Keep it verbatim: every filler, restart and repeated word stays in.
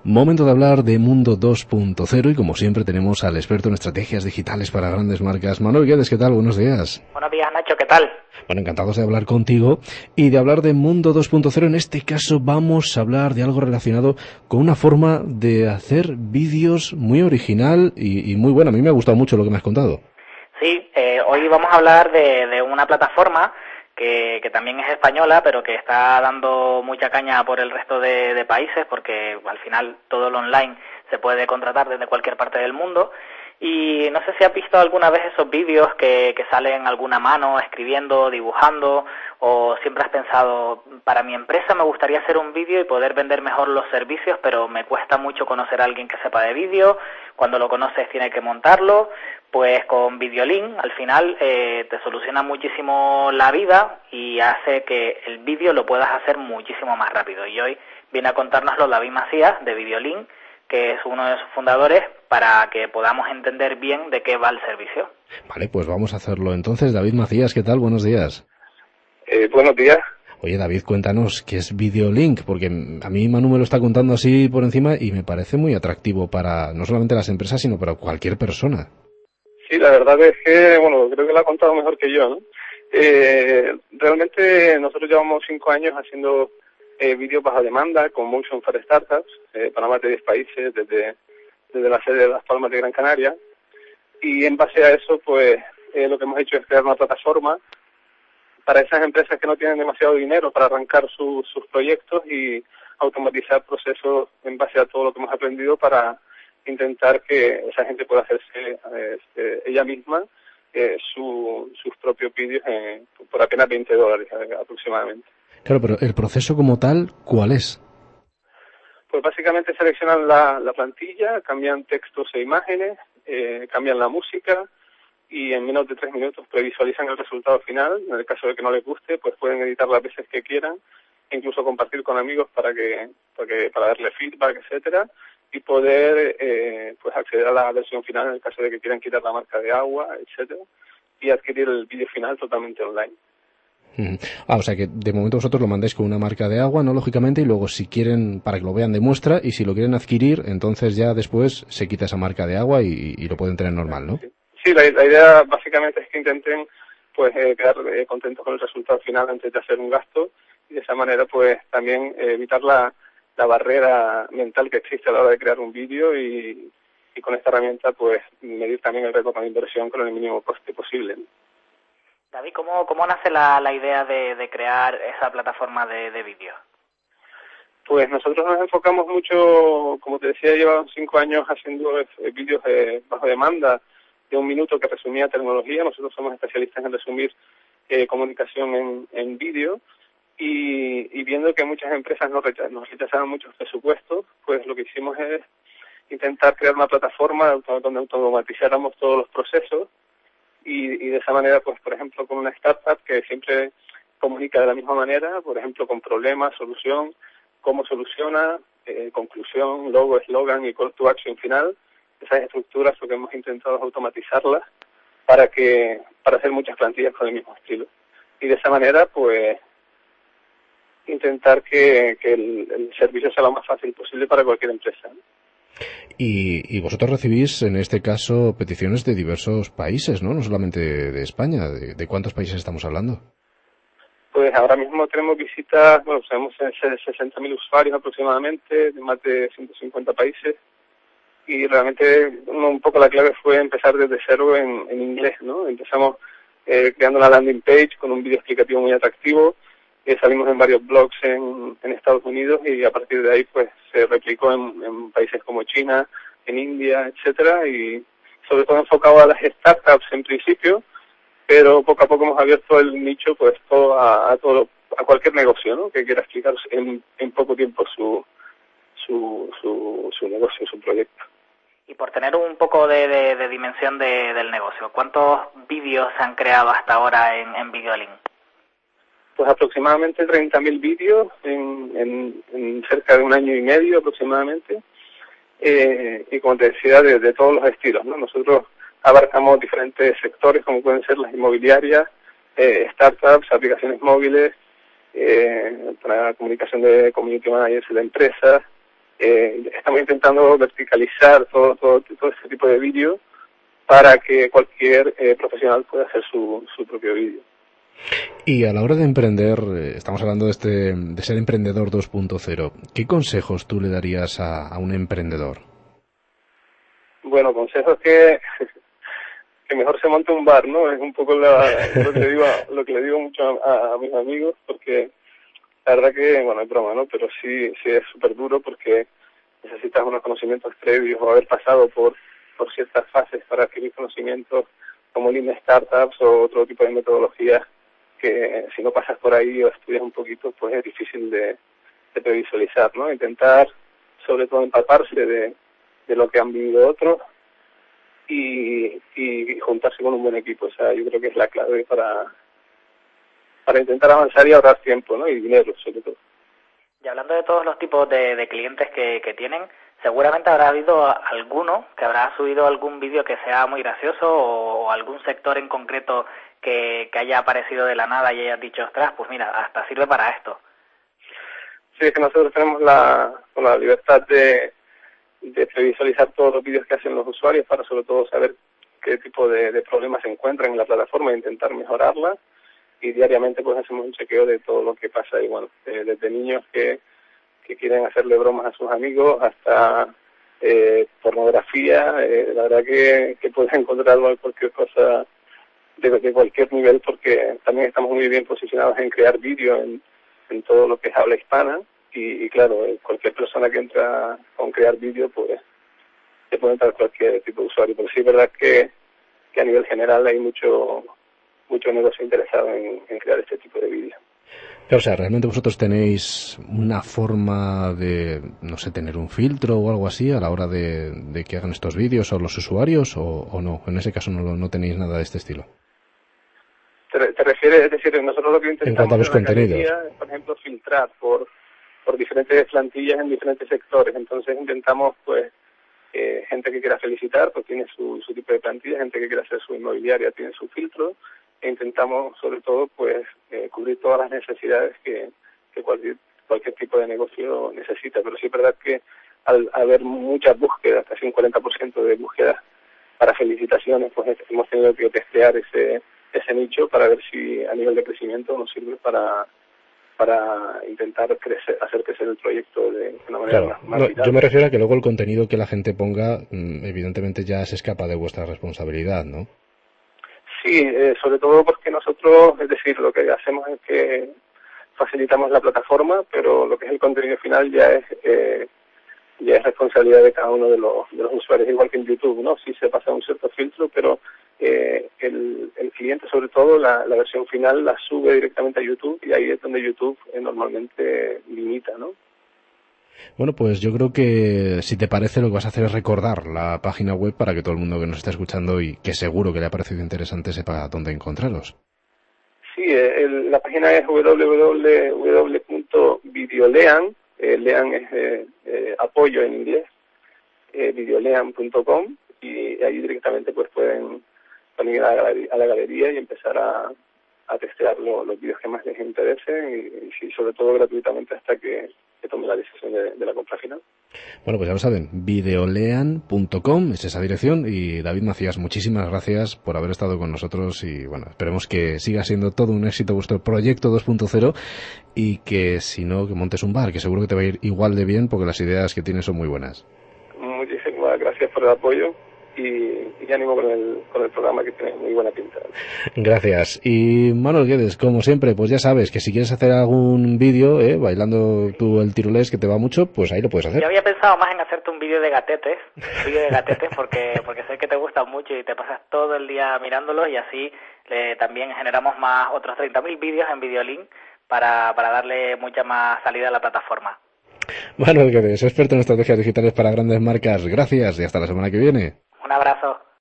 Momento de hablar de Mundo dos punto cero y como siempre tenemos al experto en estrategias digitales para grandes marcas, Manuel Guedes. ¿Qué tal? Buenos días. Buenos días, Nacho, ¿qué tal? Bueno, encantados de hablar contigo y de hablar de Mundo dos punto cero. En este caso vamos a hablar de algo relacionado con una forma de hacer vídeos muy original y, y muy buena. A mí me ha gustado mucho lo que me has contado. Sí, eh, hoy vamos a hablar de, de una plataforma que, que también es española, pero que está dando mucha caña por el resto de, de países, porque al final todo lo online se puede contratar desde cualquier parte del mundo. Y no sé si has visto alguna vez esos vídeos que, que salen alguna mano escribiendo, dibujando, o siempre has pensado, para mi empresa me gustaría hacer un vídeo y poder vender mejor los servicios, pero me cuesta mucho conocer a alguien que sepa de vídeo, cuando lo conoces tiene que montarlo. Pues con Videolink al final eh, te soluciona muchísimo la vida y hace que el vídeo lo puedas hacer muchísimo más rápido. Y hoy viene a contárnoslo David Macías de Videolink, que es uno de sus fundadores, para que podamos entender bien de qué va el servicio. Vale, pues vamos a hacerlo entonces. David Macías, ¿qué tal? Buenos días. Eh, buenos días. Oye, David, cuéntanos qué es Videolink, porque a mí Manu me lo está contando así por encima y me parece muy atractivo para no solamente las empresas, sino para cualquier persona. Sí, la verdad es que, bueno, creo que lo ha contado mejor que yo, ¿no? Eh, realmente nosotros llevamos cinco años haciendo eh, vídeos bajo demanda con Motion for Startups eh, para más de diez países, desde, desde la sede de Las Palmas de Gran Canaria. Y en base a eso, pues, eh, lo que hemos hecho es crear una plataforma para esas empresas que no tienen demasiado dinero para arrancar su, sus proyectos y automatizar procesos en base a todo lo que hemos aprendido para intentar que esa gente pueda hacerse eh, ella misma eh, su, sus propios vídeos eh, por apenas veinte dólares eh, aproximadamente. Claro, pero el proceso como tal, ¿cuál es? Pues básicamente seleccionan la, la plantilla, cambian textos e imágenes, eh, cambian la música y en menos de tres minutos previsualizan el resultado final. En el caso de que no les guste, pues pueden editar las veces que quieran, e incluso compartir con amigos para que, para que para darle feedback, etcétera, y poder eh, pues acceder a la versión final en el caso de que quieran quitar la marca de agua, etcétera, y adquirir el vídeo final totalmente online. Mm. Ah, o sea que de momento vosotros lo mandáis con una marca de agua, ¿no? Lógicamente, y luego si quieren, para que lo vean de muestra, y si lo quieren adquirir, entonces ya después se quita esa marca de agua y, y lo pueden tener normal, ¿no? Sí, sí la, la idea básicamente es que intenten pues eh, quedar eh, contentos con el resultado final antes de hacer un gasto, y de esa manera pues también eh, evitar la la barrera mental que existe a la hora de crear un vídeo y, y con esta herramienta pues medir también el retorno de inversión con el mínimo coste posible. David, ¿cómo, cómo nace la, la idea de, de crear esa plataforma de, de vídeo? Pues nosotros nos enfocamos mucho, como te decía, llevamos cinco años haciendo eh, vídeos eh, bajo demanda de un minuto que resumía tecnología. Nosotros somos especialistas en resumir eh, comunicación en, en vídeo. Y, y viendo que muchas empresas nos, recha- nos rechazaban muchos presupuestos, pues lo que hicimos es intentar crear una plataforma donde automatizáramos todos los procesos y, y de esa manera, pues por ejemplo, con una startup que siempre comunica de la misma manera, por ejemplo, con problema, solución, cómo soluciona, eh, conclusión, logo, eslogan y call to action final. Esas estructuras lo que hemos intentado es automatizarlas para que para hacer muchas plantillas con el mismo estilo. Y de esa manera, pues intentar que, que el, el servicio sea lo más fácil posible para cualquier empresa. Y, y vosotros recibís, en este caso, peticiones de diversos países, ¿no? No solamente de, de España. ¿De, ¿De cuántos países estamos hablando? Pues ahora mismo tenemos visitas, bueno, tenemos sesenta mil usuarios aproximadamente, de más de ciento cincuenta países. Y realmente un poco la clave fue empezar desde cero en, en inglés, ¿no? Empezamos eh, creando una landing page con un vídeo explicativo muy atractivo. Eh, salimos en varios blogs en, en Estados Unidos y a partir de ahí pues se replicó en, en países como China, en India, etcétera, y sobre todo enfocado a las startups en principio, pero poco a poco hemos abierto el nicho pues todo a, a todo a cualquier negocio, ¿no? Que quiera explicar en, en poco tiempo su su su, su negocio, su proyecto. Y por tener un poco de, de, de dimensión de, del negocio, ¿cuántos vídeos se han creado hasta ahora en, en Videolink? Pues aproximadamente treinta mil vídeos en, en, en cerca de un año y medio aproximadamente, eh, y como te decía, de, de todos los estilos, ¿no? Nosotros abarcamos diferentes sectores como pueden ser las inmobiliarias, eh, startups, aplicaciones móviles, eh, para comunicación de community managers de empresas, eh, estamos intentando verticalizar todo, todo, todo este tipo de vídeos para que cualquier eh, profesional pueda hacer su, su propio vídeo. Y a la hora de emprender, eh, estamos hablando de, este, de ser emprendedor dos punto cero, ¿qué consejos tú le darías a, a un emprendedor? Bueno, consejos que, que mejor se monte un bar, ¿no? Es un poco la, lo, que le digo a, lo que le digo mucho a, a, a mis amigos, porque la verdad que, bueno, es broma, ¿no? Pero sí, sí es súper duro porque necesitas unos conocimientos previos o haber pasado por, por ciertas fases para adquirir conocimientos como Lean Startups o otro tipo de metodologías que si no pasas por ahí o estudias un poquito, pues es difícil de, de previsualizar, ¿no? Intentar, sobre todo, empaparse de, de lo que han vivido otros y, y juntarse con un buen equipo. O sea, yo creo que es la clave para, para intentar avanzar y ahorrar tiempo, ¿no? Y dinero, sobre todo. Y hablando de todos los tipos de, de clientes que, que tienen, seguramente habrá habido alguno que habrá subido algún vídeo que sea muy gracioso o, o algún sector en concreto que, que haya aparecido de la nada y hayas dicho, ostras, pues mira, hasta sirve para esto. Sí, es que nosotros tenemos la, la libertad de, de previsualizar todos los vídeos que hacen los usuarios para sobre todo saber qué tipo de, de problemas se encuentran en la plataforma e intentar mejorarla. Y diariamente pues hacemos un chequeo de todo lo que pasa y bueno, eh, desde niños que, que quieren hacerle bromas a sus amigos hasta eh, pornografía, eh, la verdad que, que puedes encontrarlo en cualquier cosa de, de cualquier nivel porque también estamos muy bien posicionados en crear vídeo en, en todo lo que es habla hispana y, y claro, eh, cualquier persona que entra con crear vídeo pues te puede entrar cualquier tipo de usuario, pero sí es verdad que, que a nivel general hay mucho mucho negocio interesado en, en crear este tipo de vídeos. O sea, ¿realmente vosotros tenéis una forma de, no sé, tener un filtro o algo así a la hora de, de que hagan estos vídeos o los usuarios o, o no? En ese caso no, no tenéis nada de este estilo. ¿Te, te refieres, es decir, nosotros lo que intentamos en cuanto a los en la contenidos galería es, por ejemplo, filtrar por, por diferentes plantillas en diferentes sectores. Entonces intentamos, pues, eh, gente que quiera felicitar, pues tiene su, su tipo de plantilla, gente que quiera hacer su inmobiliaria tiene su filtro, e intentamos, sobre todo, pues, eh, cubrir todas las necesidades que, que cualquier, cualquier tipo de negocio necesita. Pero sí es verdad que al haber muchas búsquedas, casi un cuarenta por ciento de búsquedas para felicitaciones, pues hemos tenido que testear ese, ese nicho para ver si a nivel de crecimiento nos sirve para para intentar crecer, hacer crecer el proyecto de una manera claro, más, más no, vital. Yo me refiero a que luego el contenido que la gente ponga, evidentemente ya se escapa de vuestra responsabilidad, ¿no? Sí, eh, sobre todo porque nosotros, es decir, lo que hacemos es que facilitamos la plataforma, pero lo que es el contenido final ya es eh, ya es responsabilidad de cada uno de los, de los usuarios, igual que en YouTube, ¿no? Sí se pasa un cierto filtro, pero eh, el, el cliente, sobre todo, la, la versión final la sube directamente a YouTube y ahí es donde YouTube eh, normalmente limita, ¿no? Bueno, pues yo creo que si te parece lo que vas a hacer es recordar la página web para que todo el mundo que nos esté escuchando y que seguro que le ha parecido interesante sepa dónde encontraros. Sí, eh, el, la página es doble u doble u doble u punto videolean, eh, lean es eh, eh, apoyo en inglés, eh, videolean punto com y ahí directamente pues pueden venir a la galería, a la galería y empezar a, a testear lo, los vídeos que más les interesen y, y sobre todo gratuitamente hasta que que tome la decisión de, de la compra final. Bueno, pues ya lo saben, videolean punto com es esa dirección y David Macías, muchísimas gracias por haber estado con nosotros y bueno, esperemos que siga siendo todo un éxito vuestro proyecto dos punto cero y que si no, que montes un bar, que seguro que te va a ir igual de bien porque las ideas que tienes son muy buenas. Muchísimas gracias por el apoyo y, y ánimo con el, con el programa que tiene muy buena pinta. Gracias. Y Manuel Guedes, como siempre, pues ya sabes que si quieres hacer algún vídeo, eh, bailando tú el tirolés que te va mucho, pues ahí lo puedes hacer. Yo había pensado más en hacerte un vídeo de gatetes, un vídeo de gatetes porque porque sé que te gustan mucho y te pasas todo el día mirándolos y así eh, también generamos más otros treinta mil vídeos en Videolink para, para darle mucha más salida a la plataforma. Manuel Guedes, experto en estrategias digitales para grandes marcas. Gracias y hasta la semana que viene. Un abrazo.